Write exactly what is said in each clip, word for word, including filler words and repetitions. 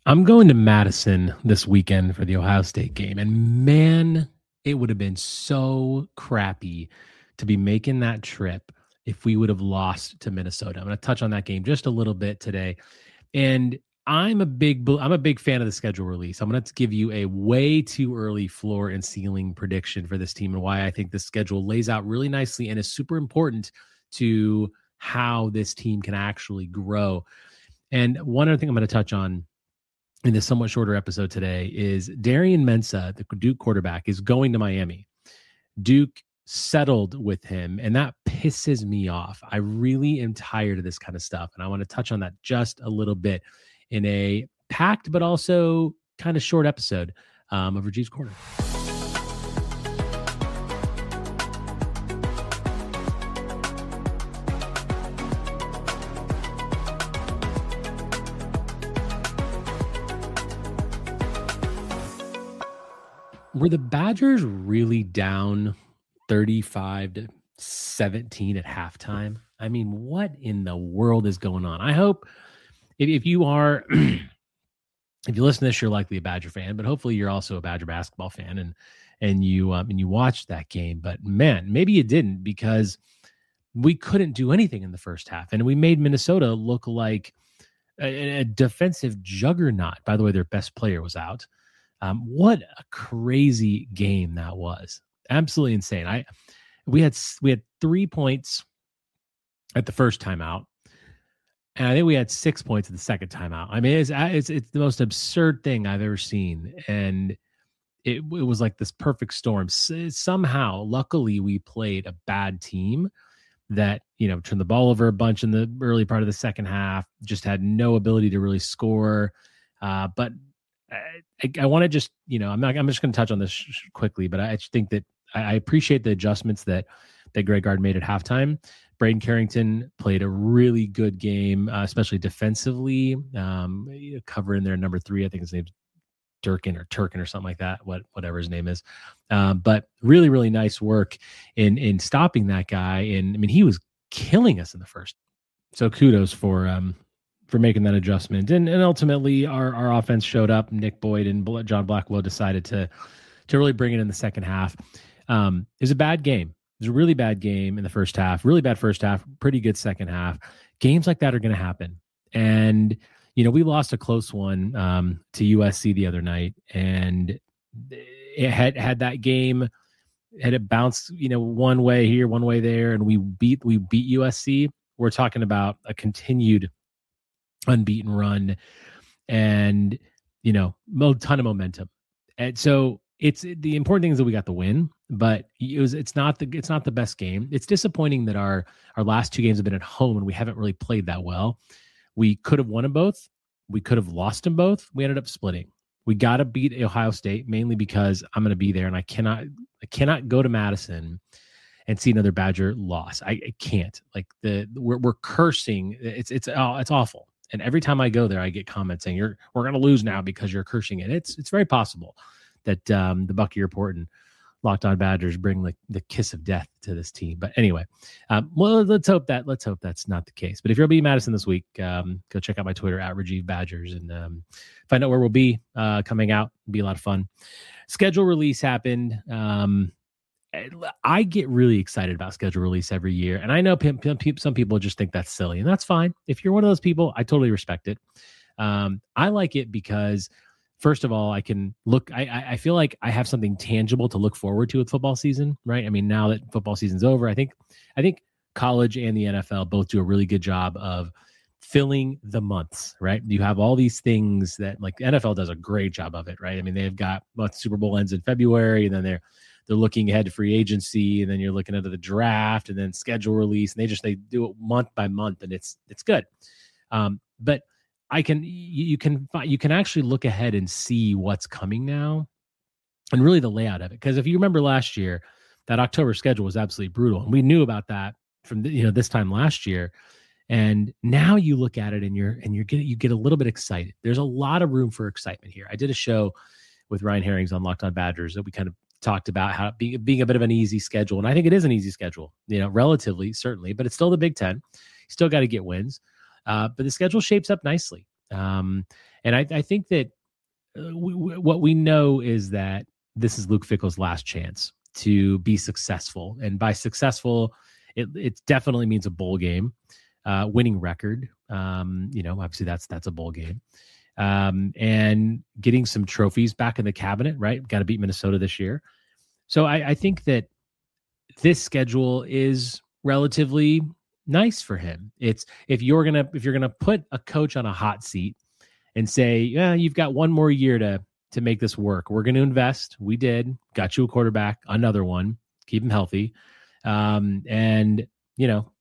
I'm going to Madison this weekend for the Ohio State game. And man, it would have been so crappy to be making that trip if we would have lost to Minnesota. I'm going to touch on that game just a little bit today. And I'm a big I'm a big fan of the schedule release. I'm going to give you a way too early floor and ceiling prediction for this team and why I think the schedule lays out really nicely and is super important to how this team can actually grow. And one other thing I'm going to touch on in this somewhat shorter episode today is Darian Mensah, the Duke quarterback, is going to Miami. Duke settled with him, and that pisses me off. I really am tired of this kind of stuff, and I want to touch on that just a little bit in a packed but also kind of short episode um, of Rajeev's Corner. Were the Badgers really down thirty-five to seventeen at halftime? I mean, what in the world is going on? I hope if, if you are, if you listen to this, you're likely a Badger fan, but hopefully you're also a Badger basketball fan and and you um, and you watched that game. But man, maybe you didn't because we couldn't do anything in the first half, and we made Minnesota look like a, a defensive juggernaut. By the way, their best player was out. Um, what a crazy game that was. Absolutely insane. I, we had, we had three points at the first timeout, and I think we had six points at the second timeout. I mean, it's, it's, it's the most absurd thing I've ever seen. And it, it was like this perfect storm. Somehow, luckily we played a bad team that, you know, turned the ball over a bunch in the early part of the second half, just had no ability to really score. Uh, but I, I want to just, you know, I'm not, I'm just going to touch on this sh- quickly, but I just think that I, I appreciate the adjustments that, that Greg Gard made at halftime. Braden Carrington played a really good game, uh, especially defensively, um, covering their number three. I think his name's Durkin or Turkin or something like that, what, whatever his name is. Um, but really, really nice work in, in stopping that guy. And I mean, he was killing us in the first. So kudos for, um, for making that adjustment. And and ultimately our, our offense showed up. Nick Boyd and John Blackwell decided to, to really bring it in the second half. Um, it was a bad game. It was a really bad game in the first half, really bad first half, pretty good second half. Games like that are going to happen. And, you know, we lost a close one um, to U S C the other night, and it had, had that game, had it bounced, you know, one way here, one way there, and we beat, we beat U S C. We're talking about a continued unbeaten run and, you know, a ton of momentum. And so it's the important thing is that we got the win, but it was, it's not the, it's not the best game. It's disappointing that our, our last two games have been at home and we haven't really played that well. We could have won them both. We could have lost them both. We ended up splitting. We got to beat Ohio State mainly because I'm going to be there and I cannot, I cannot go to Madison and see another Badger loss. I, I can't. Like the we're, we're cursing. It's, it's, oh, it's awful. And every time I go there, I get comments saying, "You're we're going to lose now because you're cursing it." It's it's very possible that um, the Bucky Report and Locked On Badgers bring like the kiss of death to this team. But anyway, um, well, let's hope that let's hope that's not the case. But if you'll be in Madison this week, um, go check out my Twitter at Rajeev Badgers and um, find out where we'll be uh, coming out. It'll be a lot of fun. Schedule release happened. Um, I get really excited about schedule release every year. And I know p- p- some people just think that's silly, and that's fine. If you're one of those people, I totally respect it. Um, I like it because, first of all, I can look, I, I feel like I have something tangible to look forward to with football season, right? I mean, now that football season's over, I think, I think college and the N F L both do a really good job of filling the months, right? You have all these things that like the N F L does a great job of it, right? I mean, they've got what Super Bowl ends in February, and then they're, they're looking ahead to free agency, and then you're looking into the draft and then schedule release, and they just, they do it month by month, and it's, it's good. Um, but I can, you, you can, you can actually look ahead and see what's coming now and really the layout of it. Cause if you remember last year, that October schedule was absolutely brutal. And we knew about that from the, you know, this time last year. And now you look at it and you're, and you're getting, you get a little bit excited. There's a lot of room for excitement here. I did a show with Ryan Herrings on Locked On Badgers that we kind of talked about how being, being a bit of an easy schedule. And I think it is an easy schedule, you know, relatively, certainly, but it's still the Big Ten. You still got to get wins. Uh, but the schedule shapes up nicely. Um, and I, I think that uh, we, we, what we know is that this is Luke Fickell's last chance to be successful. And by successful, it, it definitely means a bowl game, uh, winning record. Um, you know, obviously that's that's a bowl game. Um, and getting some trophies back in the cabinet, right? Got to beat Minnesota this year. So I, I think that this schedule is relatively nice for him. It's if you're gonna if you're gonna put a coach on a hot seat and say, yeah, you've got one more year to to make this work. We're going to invest. We did. Got you a quarterback, another one. Keep him healthy, um, and you know,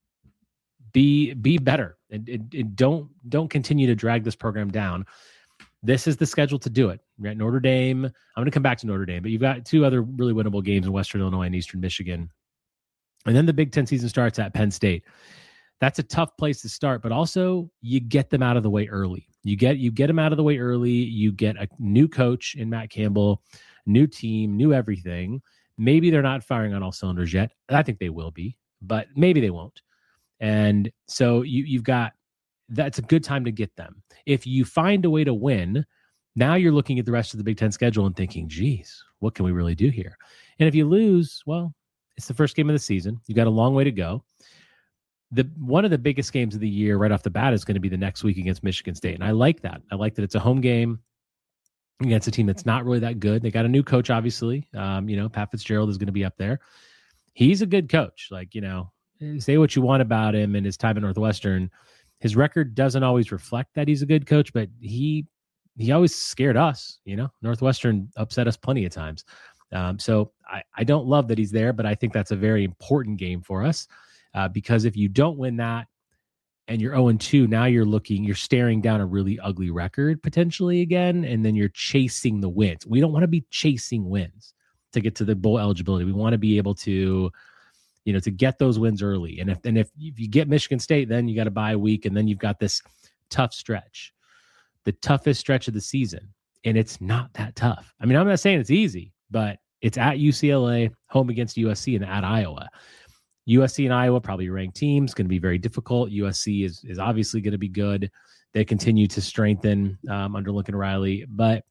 be be better. And, and, and don't don't continue to drag this program down. This is the schedule to do it. Right? Notre Dame. I'm going to come back to Notre Dame, but you've got two other really winnable games in Western Illinois and Eastern Michigan, and then the Big Ten season starts at Penn State. That's a tough place to start, but also you get them out of the way early. You get you get them out of the way early. You get a new coach in Matt Campbell, new team, new everything. Maybe they're not firing on all cylinders yet. I think they will be, but maybe they won't. And so you you've got that's a good time to get them. If you find a way to win, now you're looking at the rest of the Big Ten schedule and thinking, geez, what can we really do here? And if you lose, well, it's the first game of the season. You've got a long way to go. The one of the biggest games of the year right off the bat is going to be the next week against Michigan State. And I like that. I like that it's a home game against a team that's not really that good. They got a new coach, obviously. Um, you know, Pat Fitzgerald is going to be up there. He's a good coach. Like, you know, say what you want about him and his time at Northwestern. His record doesn't always reflect that he's a good coach, but he he always scared us. You know, Northwestern upset us plenty of times. Um, so I, I don't love that he's there, but I think that's a very important game for us. Uh, because if you don't win that and you're oh and two, now you're looking, you're staring down a really ugly record potentially again, and then you're chasing the wins. We don't want to be chasing wins to get to the bowl eligibility. We want to be able to, you know, to get those wins early. And if and if, if you get Michigan State, then you got to bye a week, and then you've got this tough stretch, the toughest stretch of the season. And it's not that tough. I mean, I'm not saying it's easy, but it's at U C L A, home against U S C, and at Iowa. U S C and Iowa, probably ranked teams, going to be very difficult. U S C is is obviously going to be good. They continue to strengthen um, under Lincoln Riley. But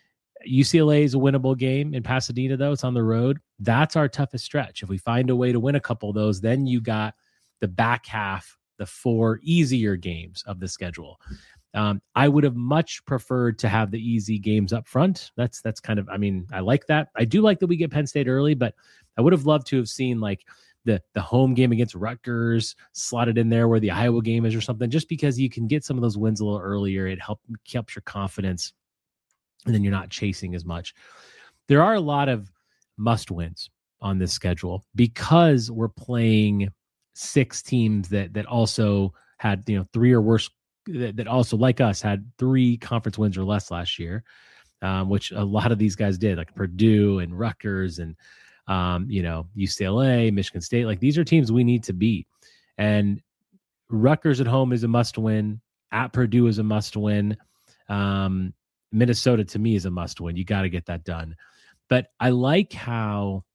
U C L A is a winnable game in Pasadena, though. It's on the road. That's our toughest stretch. If we find a way to win a couple of those, then you got the back half, the four easier games of the schedule. Um, I would have much preferred to have the easy games up front. That's that's kind of, I mean, I like that. I do like that we get Penn State early, but I would have loved to have seen like the the home game against Rutgers slotted in there where the Iowa game is or something, just because you can get some of those wins a little earlier. It help, helps your confidence, and then you're not chasing as much. There are a lot of must wins on this schedule because we're playing six teams that that also had, you know, three or worse, that, that also, like us, had three conference wins or less last year, um, which a lot of these guys did, like Purdue and Rutgers and Um, you know, U C L A, Michigan State. Like, these are teams we need to beat. And Rutgers at home is a must win. At Purdue is a must win. Um, Minnesota, to me, is a must win. You got to get that done. But I like how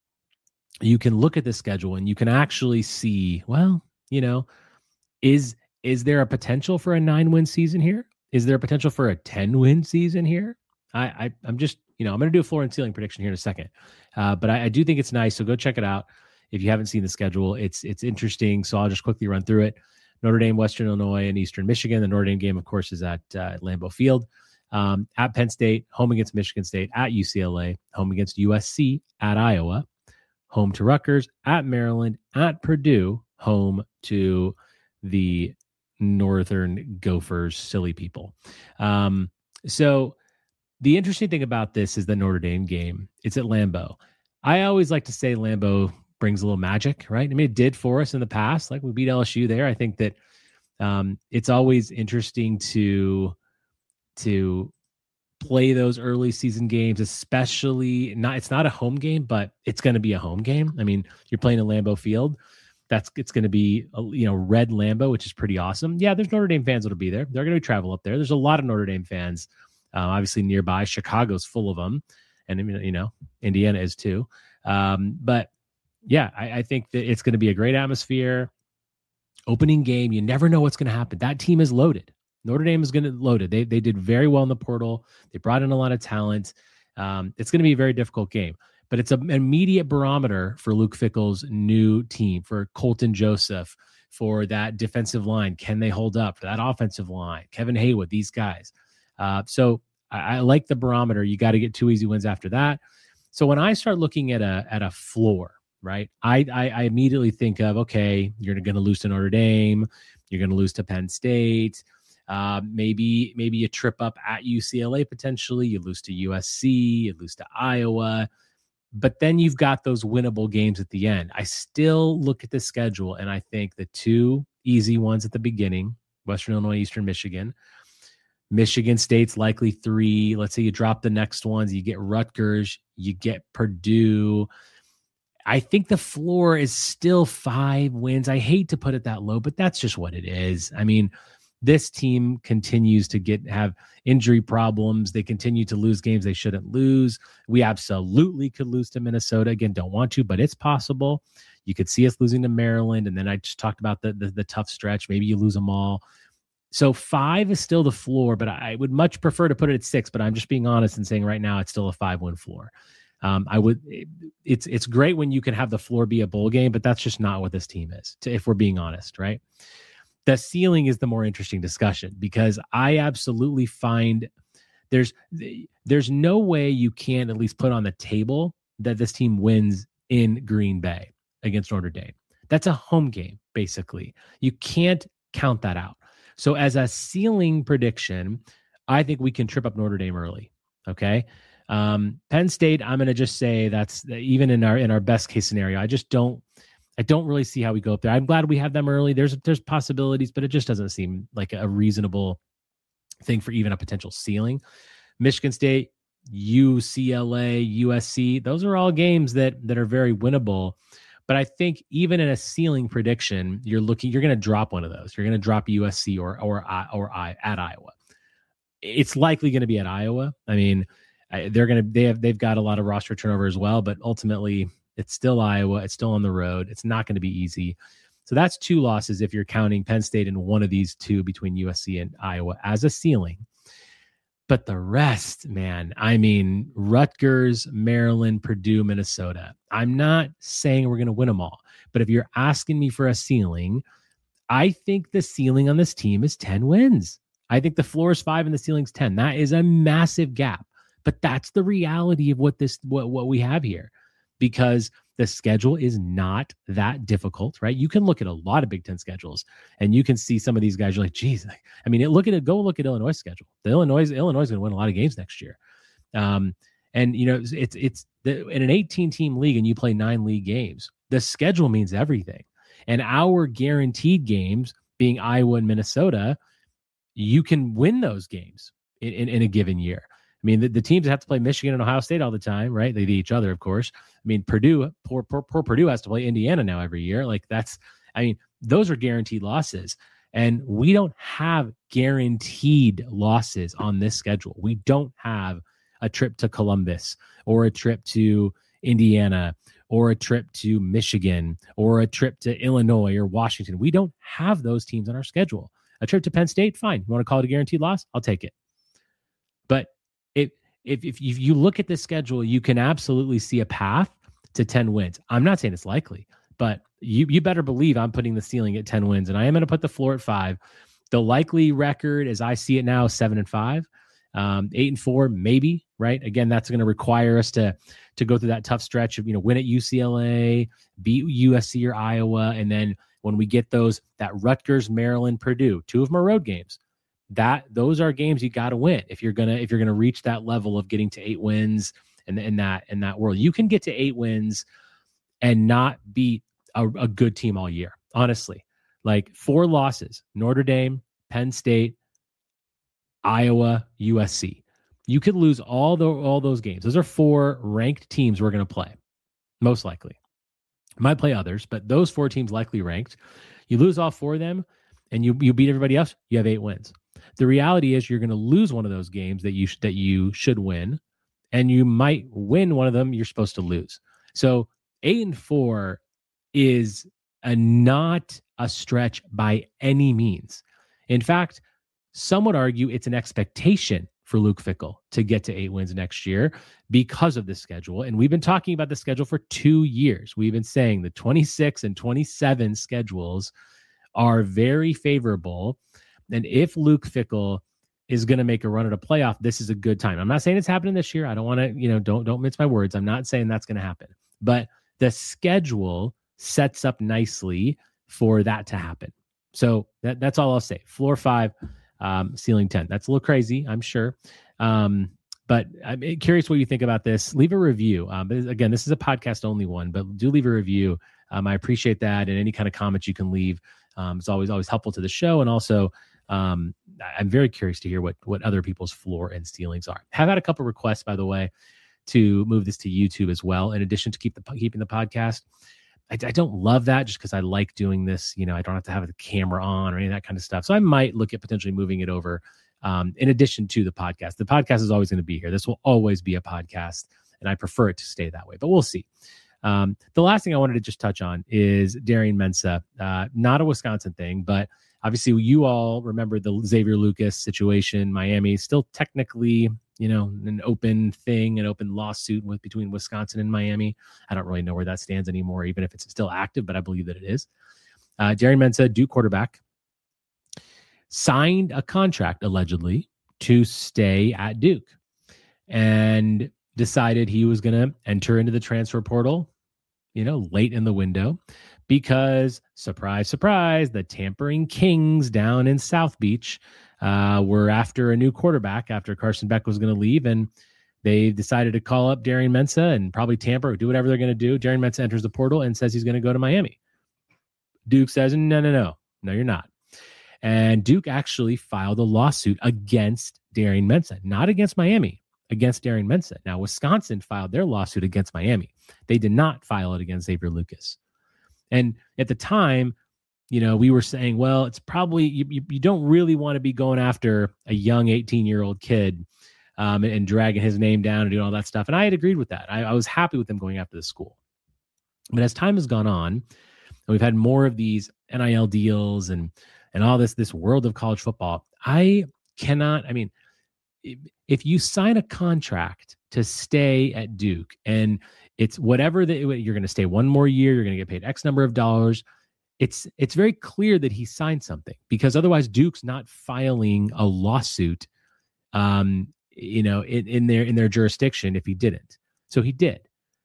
you can look at the schedule and you can actually see, well, you know, is is there a potential for a nine win season here? Is there a potential for a ten win season here? I, I I'm just, you know, I'm going to do a floor and ceiling prediction here in a second. Uh, but I, I do think it's nice. So go check it out. If you haven't seen the schedule, it's, it's interesting. So I'll just quickly run through it. Notre Dame, Western Illinois, and Eastern Michigan. The Notre Dame game, of course, is at, uh, at Lambeau Field. Um, at Penn State, home against Michigan State. At U C L A, home against U S C. At Iowa, home to Rutgers. At Maryland. At Purdue, home to the Northern Gophers, silly people. Um, so the interesting thing about this is the Notre Dame game. It's at Lambeau. I always like to say Lambeau brings a little magic, right? I mean, it did for us in the past. Like, we beat L S U there. I think that um, it's always interesting to to play those early season games, especially not. It's not a home game, but it's going to be a home game. I mean, you're playing at Lambeau Field. That's it's going to be a, you know, red Lambeau, which is pretty awesome. Yeah, there's Notre Dame fans that'll be there. They're going to travel up there. There's a lot of Notre Dame fans. Uh, obviously nearby. Chicago's full of them, and you know, Indiana is too. Um, but yeah, I, I think that it's going to be a great atmosphere. Opening game, you never know what's going to happen. That team is loaded. Notre Dame is going to load it. They they did very well in the portal. They brought in a lot of talent. Um, it's going to be a very difficult game, but it's an immediate barometer for Luke Fickell's new team, for Colton Joseph, for that defensive line. Can they hold up? For that offensive line, Kevin Haywood, these guys. Uh, so I, I like the barometer. You got to get two easy wins after that. So when I start looking at a at a floor, right, I I, I immediately think of, okay, you're going to lose to Notre Dame. You're going to lose to Penn State. Uh, maybe maybe you trip up at U C L A potentially. You lose to U S C. You lose to Iowa. But then you've got those winnable games at the end. I still look at the schedule, and I think the two easy ones at the beginning, Western Illinois, Eastern Michigan. Michigan State's likely three. Let's say you drop the next ones. You get Rutgers. You get Purdue. I think the floor is still five wins. I hate to put it that low, but that's just what it is. I mean, this team continues to get have injury problems. They continue to lose games they shouldn't lose. We absolutely could lose to Minnesota. Again, don't want to, but it's possible. You could see us losing to Maryland, and then I just talked about the, the, the tough stretch. Maybe you lose them all. So five is still the floor, but I would much prefer to put it at six, but I'm just being honest and saying right now it's still a five-win floor. Um, I would. It's it's great when you can have the floor be a bowl game, but that's just not what this team is, to, if we're being honest, right? The ceiling is the more interesting discussion, because I absolutely find there's there's no way you can at least put on the table that this team wins in Green Bay against Notre Dame. That's a home game, basically. You can't count that out. So as a ceiling prediction, I think we can trip up Notre Dame early. Okay. Um, Penn State, I'm going to just say that's even in our in our best case scenario. I just don't. I don't really see how we go up there. I'm glad we have them early. There's there's possibilities, but it just doesn't seem like a reasonable thing for even a potential ceiling. Michigan State, U C L A, U S C, those are all games that that are very winnable. But I think even in a ceiling prediction, you're looking, you're going to drop one of those. You're going to drop U S C or or or I at Iowa. It's likely going to be at Iowa. I mean, they're going to they have they've got a lot of roster turnover as well, but ultimately, it's still Iowa. It's still on the road. It's not going to be easy. So that's two losses if you're counting Penn State in one of these two between U S C and Iowa as a ceiling. But the rest, man, I mean, Rutgers, Maryland, Purdue, Minnesota. I'm not saying we're going to win them all. But if you're asking me for a ceiling, I think the ceiling on this team is ten wins. I think the floor is five and the ceiling's ten. That is a massive gap. But that's the reality of what this what, what we have here. Because the schedule is not that difficult, right? You can look at a lot of Big Ten schedules, and you can see some of these guys. You're like, geez, I mean, look at it. Go look at Illinois' schedule. The Illinois Illinois is going to win a lot of games next year, um, and you know it's it's the, in an eighteen-team league, and you play nine league games. The schedule means everything, and our guaranteed games being Iowa and Minnesota, you can win those games in, in, in a given year. I mean, the, the teams have to play Michigan and Ohio State all the time, right? They beat each other, of course. I mean, Purdue, poor, poor, poor Purdue has to play Indiana now every year. Like that's, I mean, those are guaranteed losses. And we don't have guaranteed losses on this schedule. We don't have a trip to Columbus or a trip to Indiana or a trip to Michigan or a trip to Illinois or Washington. We don't have those teams on our schedule. A trip to Penn State, fine. You want to call it a guaranteed loss? I'll take it. But If, if if you look at the schedule, you can absolutely see a path to ten wins. I'm not saying it's likely, but you you better believe I'm putting the ceiling at ten wins, and I am going to put the floor at five. The likely record, as I see it now, is seven and five, um, eight and four, maybe. Right? Again, that's going to require us to to go through that tough stretch of you know win at U C L A, beat U S C or Iowa, and then when we get those that Rutgers, Maryland, Purdue, two of them are road games. That those are games you got to win if you're gonna if you're gonna reach that level of getting to eight wins in, in that in that world. You can get to eight wins and not beat a, a good team all year. Honestly, like four losses: Notre Dame, Penn State, Iowa, U S C. You could lose all the all those games. Those are four ranked teams we're gonna play, most likely. Might play others, but those four teams likely ranked. You lose all four of them, and you you beat everybody else. You have eight wins. The reality is you're going to lose one of those games that you sh- that you should win, and you might win one of them you're supposed to lose. So eight and four is a, not a stretch by any means. In fact, Some would argue it's an expectation for Luke Fickell to get to eight wins next year because of the schedule. And we've been talking about the schedule for two years. We've been saying the twenty-six and twenty-seven schedules are very favorable. And if Luke Fickell is going to make a run at a playoff, this is a good time. I'm not saying it's happening this year. I don't want to, you know, don't, don't mince my words. I'm not saying that's going to happen, but the schedule sets up nicely for that to happen. So that, that's all I'll say. Floor five, um, ceiling ten. That's a little crazy, I'm sure. Um, but I'm curious what you think about this. Leave a review. Um, but again, this is a podcast only one, but do leave a review. Um, I appreciate that. And any kind of comments you can leave. Um, it's always, always helpful to the show. And also, um, I'm very curious to hear what, what other people's floor and ceilings are. Have had a couple requests, by the way, to move this to YouTube as well. In addition to keep the, keeping the podcast. I, I don't love that just because I like doing this. You know, I don't have to have the camera on or any of that kind of stuff. So I might look at potentially moving it over um, in addition to the podcast. The podcast is always going to be here. This will always be a podcast, and I prefer it to stay that way, but we'll see. Um, the last thing I wanted to just touch on is Darian Mensah, uh, not a Wisconsin thing, but obviously you all remember the Xavier Lucas situation. Miami still technically, you know, an open thing, an open lawsuit with between Wisconsin and Miami. I don't really know where that stands anymore, even if it's still active, but I believe that it is. Uh, Darian Mensah, Duke quarterback, signed a contract allegedly to stay at Duke and decided he was going to enter into the transfer portal, you know, late in the window because, surprise, surprise, the tampering Kings down in South Beach uh, were after a new quarterback after Carson Beck was going to leave, and they decided to call up Darian Mensah and probably tamper or do whatever they're going to do. Darian Mensah enters the portal and says he's going to go to Miami. Duke says, no, no, no, no, you're not. And Duke actually filed a lawsuit against Darian Mensah, not against Miami, against Darian Mensah. Now, Wisconsin filed their lawsuit against Miami. They did not file it against Xavier Lucas. And at the time, you know, we were saying, well, it's probably, you, you, you don't really want to be going after a young eighteen-year-old kid um, and, and dragging his name down and doing all that stuff. And I had agreed with that. I, I was happy with them going after the school. But as time has gone on, and we've had more of these N I L deals and and all this, this world of college football, I cannot, I mean, if you sign a contract to stay at Duke and it's whatever that you're going to stay one more year, you're going to get paid X number of dollars. It's, it's very clear that he signed something because otherwise Duke's not filing a lawsuit, um, you know, in, in their, in their jurisdiction if he didn't. So he did.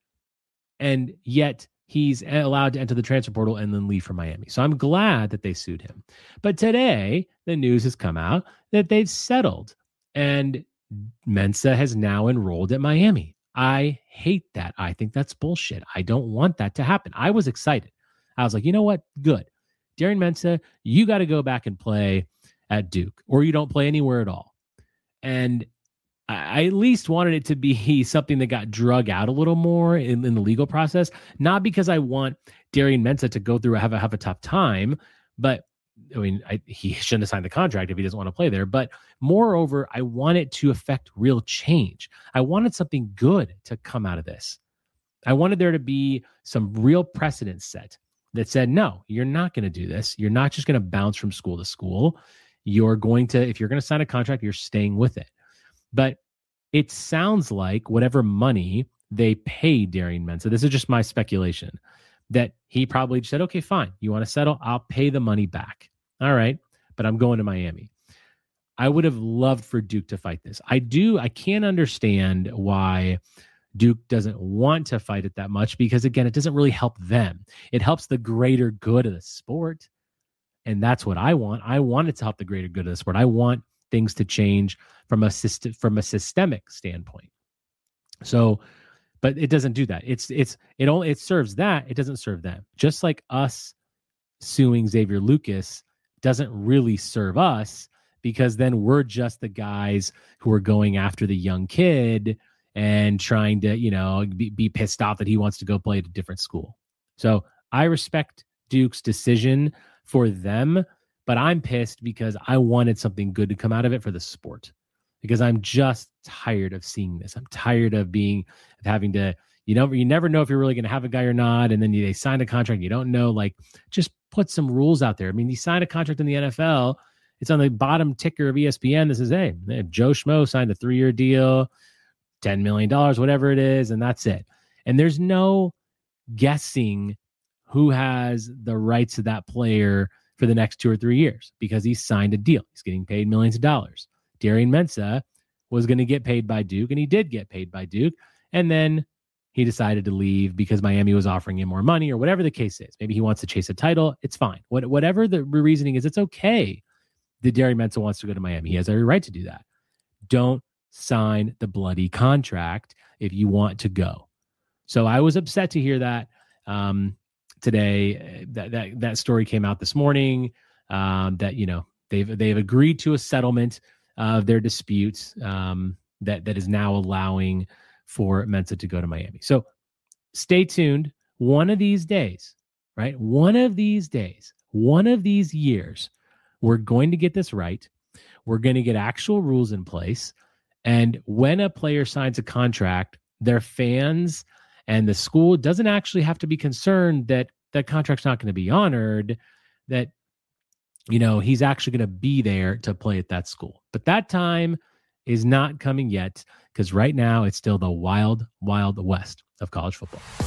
And yet he's allowed to enter the transfer portal and then leave for Miami. So I'm glad that they sued him. But today, the news has come out that they've settled and Mensah has now enrolled at Miami. I hate that. I think that's bullshit. I don't want that to happen. I was excited. I was like, you know what? Good. Darian Mensah, you got to go back and play at Duke or you don't play anywhere at all. And I at least wanted it to be something that got drug out a little more in, in the legal process, not because I want Darian Mensah to go through have a have a tough time, but I mean, I, he shouldn't have signed the contract if he doesn't want to play there. But moreover, I want it to affect real change. I wanted something good to come out of this. I wanted there to be some real precedent set that said, no, you're not going to do this. You're not just going to bounce from school to school. You're going to, if you're going to sign a contract, you're staying with it. But it sounds like whatever money they paid Darian Mensah, this is just my speculation, that he probably said, okay, fine. You want to settle? I'll pay the money back. All right. But I'm going to Miami. I would have loved for Duke to fight this. I do. I can't understand why Duke doesn't want to fight it that much because, again, it doesn't really help them. It helps the greater good of the sport. And that's what I want. I want it to help the greater good of the sport. I want things to change from a system, from a systemic standpoint. So, but it doesn't do that. It's, it's, it only, it serves that. It doesn't serve them. Just like us suing Xavier Lucas doesn't really serve us because then we're just the guys who are going after the young kid and trying to, you know, be, be pissed off that he wants to go play at a different school. So I respect Duke's decision for them, but I'm pissed because I wanted something good to come out of it for the sport, because I'm just tired of seeing this. I'm tired of being, of having to, you know, you never know if you're really going to have a guy or not. And then you, they sign a contract. You don't know, like, just put some rules out there. I mean, you sign a contract in the N F L It's on the bottom ticker of E S P N. This is, hey, Joe Schmo signed a three-year deal, ten million dollars, whatever it is, and that's it. And there's no guessing who has the rights to that player for the next two or three years because he signed a deal. He's getting paid millions of dollars. Darian Mensah was going to get paid by Duke, and he did get paid by Duke. And then he decided to leave because Miami was offering him more money or whatever the case is. Maybe he wants to chase a title. It's fine. What, whatever the reasoning is, it's okay that Darian Mensah wants to go to Miami. He has every right to do that. Don't sign the bloody contract if you want to go. So I was upset to hear that um, today. That, that that story came out this morning. Um, that you know they've they've agreed to a settlement of their disputes um, that that is now allowing for Mensah to go to Miami. So stay tuned. One of these days, right? One of these days, one of these years, we're going to get this right. We're going to get actual rules in place. And when a player signs a contract, their fans and the school doesn't actually have to be concerned that that contract's not going to be honored, that, you know, he's actually going to be there to play at that school. But that time is not coming yet because right now it's still the wild, wild west of college football.